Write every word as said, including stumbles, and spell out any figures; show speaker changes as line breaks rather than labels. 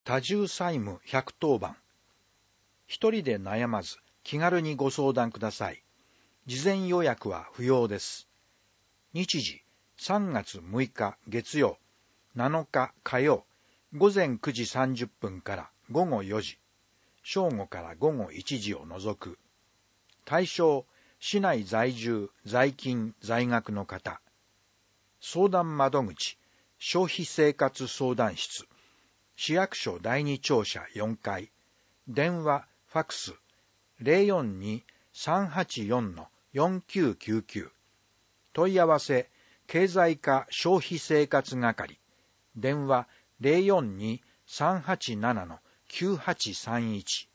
多重債務百当番。一人で悩まず気軽にご相談ください。事前予約は不要です。日時さんがつむいか月曜、なのか火曜、午前くじさんじゅっぷんから午後よじ、正午から午後いちじを除く。対象、市内在住、在勤、在学の方。相談窓口、消費生活相談室。市役所だいに庁舎よんかい、電話、ファクス、ゼロよんに さんはちよん よんきゅうきゅうきゅう、問い合わせ、経済課消費生活係、電話 ゼロよんに さんはちなな きゅうはちさんいち、